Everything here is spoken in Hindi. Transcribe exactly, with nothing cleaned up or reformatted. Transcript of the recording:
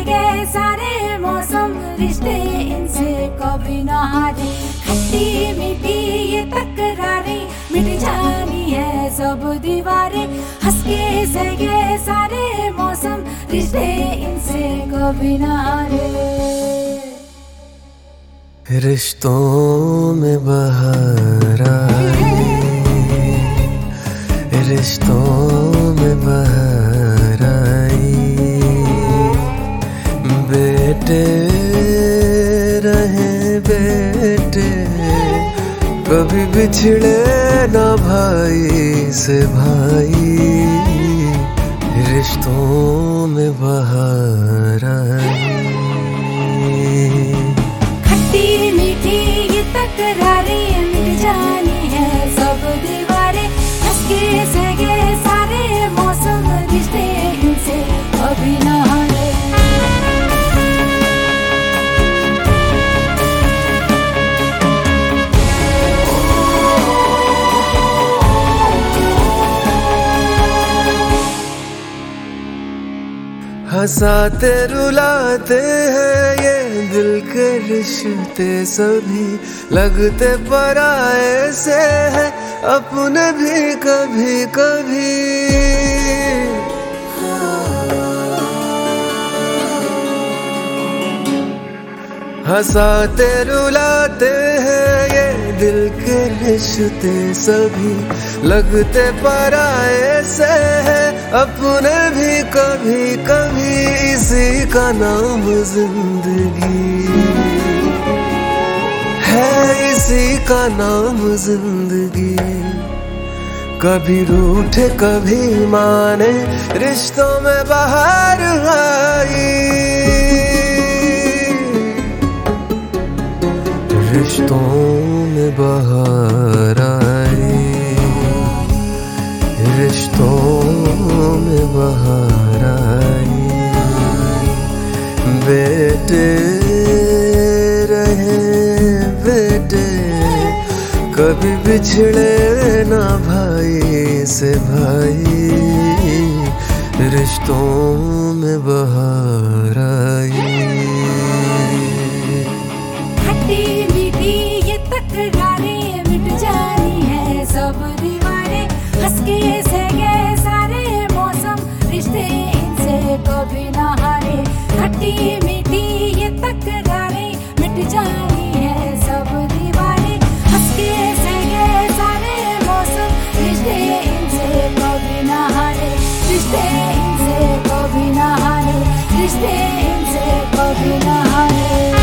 गए सारे मौसम, रिश्ते इनसे कभी ना हारे। खट्टी मीठी ये तकरारें, मिट जानी है सब दीवारें। हंस के सह गए सारे मौसम, रिश्ते इनसे कभी ना हारे। रिश्तों में बहार आई, रिश्तों में बहार आई। बेटे रहे बेटे, कभी बिछड़े ना भाई से भाई। रिश्तों में बहार आई। खट्टी मीठी ये तकरारें, मिट जानी है सब दीवारें। हंस के सह गए सारे मौसम, रिश्ते इनसे कभी ना हारे। हंसाते रुलाते हैं ये दिल के रिश्ते सभी, लगते पराए से है अपने भी कभी कभी। हंसाते रुलाते हैं ये दिल के रिश्ते सभी, लगते पराए से है अपने भी कभी कभी। इसी का नाम जिंदगी है, इसी का नाम जिंदगी। कभी रूठे कभी माने, रिश्तों में बहार आई। रिश्तों में बहार आई, रिश्तों में बहार आई। बेटे रहे बेटे, कभी बिछड़े ना भाई से भाई। रिश्तों में बहार आई। खट्टी मीठी ये तकरारें, मिट जानी है सब दीवारें। हंस के सह गए सारे मौसम, रिश्ते इनसे कभी ना हारे। खट्टी मीठी ये तकरारें, मिट जानी है सब दीवारें। हंस के सह गए सारे मौसम, रिश्ते इनसे कभी ना हारे। रिश्ते इनसे कभी ना हारे, रिश्ते इनसे कभी ना हारे।